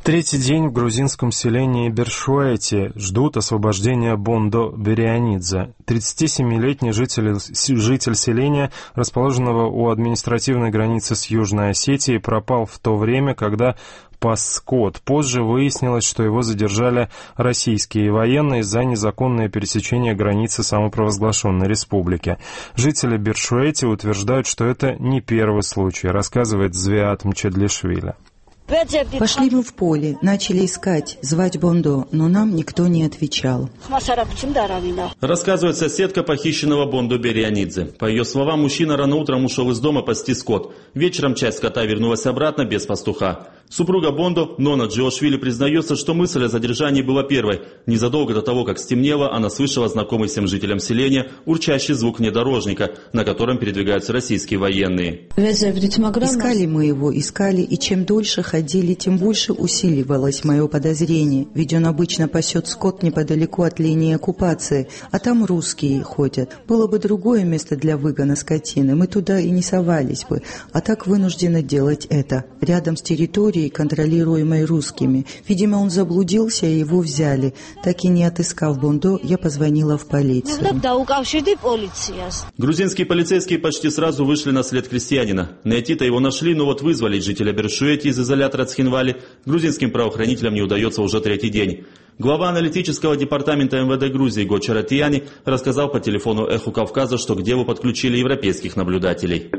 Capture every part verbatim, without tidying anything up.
Третий день в грузинском селении Бершуэти ждут освобождения Бондо Берианидзе. тридцатисемилетний житель, житель селения, расположенного у административной границы с Южной Осетией, пропал в то время, когда пас скот. Позже выяснилось, что его задержали российские военные за незаконное пересечение границы самопровозглашенной республики. Жители Бершуэти утверждают, что это не первый случай, рассказывает Звиат Мчедлишвили. Пошли мы в поле, начали искать, звать Бондо, но нам никто не отвечал. Рассказывает соседка похищенного Бондо Берианидзе. По ее словам, мужчина рано утром ушел из дома пасти скот. Вечером часть скота вернулась обратно без пастуха. Супруга Бондо, Нона Джиошвили, признается, что мысль о задержании была первой. Незадолго до того, как стемнело, она слышала знакомый всем жителям селения урчащий звук внедорожника, на котором передвигаются российские военные. Искали мы его, искали, и чем дольше ходили, тем больше усиливалось мое подозрение, ведь он обычно пасет скот неподалеку от линии оккупации, а там русские ходят. Было бы другое место для выгона скотины, мы туда и не совались бы, а так вынуждены делать это, рядом с территорией, контролируемой русскими. Видимо, он заблудился, и его взяли. Так и не отыскав Бондо, я позвонила в полицию. Грузинские полицейские почти сразу вышли на след крестьянина. Найти-то его нашли, но вот вызволить жителя Бершуэти из изолятора Цхинвали грузинским правоохранителям не удается уже третий день. Глава аналитического департамента эм вэ дэ Грузии Гоча Ратияни рассказал по телефону «Эху Кавказа», что к делу подключили европейских наблюдателей.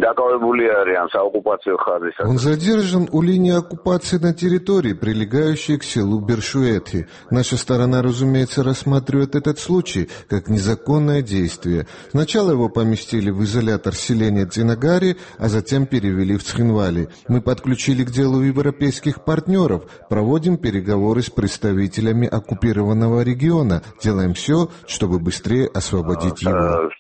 Он задержан у линии оккупации на территории, прилегающей к селу Бершуэти. Наша сторона, разумеется, рассматривает этот случай как незаконное действие. Сначала его поместили в изолятор селения Дзинагари, а затем перевели в Цхинвали. Мы подключили к делу европейских партнеров, проводим переговоры с представителями оккупации оккупированного региона. Делаем все, чтобы быстрее освободить его.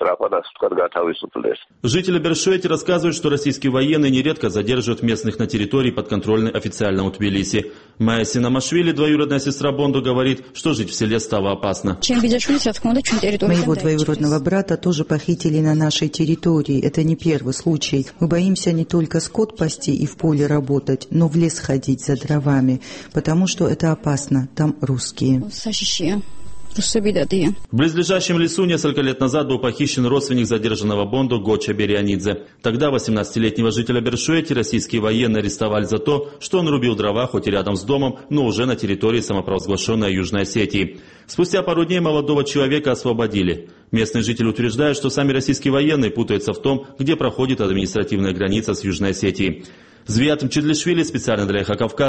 Жители Бершуэти рассказывают, что российские военные нередко задерживают местных на территории, подконтрольной официальному Тбилиси. Майя Синамашвили, двоюродная сестра Бондо, говорит, что жить в селе стало опасно. Моего двоюродного брата тоже похитили на нашей территории. Это не первый случай. Мы боимся не только скот пасти и в поле работать, но в лес ходить за дровами, потому что это опасно. Там русские. В близлежащем лесу несколько лет назад был похищен родственник задержанного Бондо Гоча Берианидзе. Тогда восемнадцатилетнего жителя Бершуэти российские военные арестовали за то, что он рубил дрова хоть и рядом с домом, но уже на территории самопровозглашенной Южной Осетии. Спустя пару дней молодого человека освободили. Местные жители утверждают, что сами российские военные путаются в том, где проходит административная граница с Южной Осетией. Звиат Мчедлишвили специально для «Эхо Кавказа».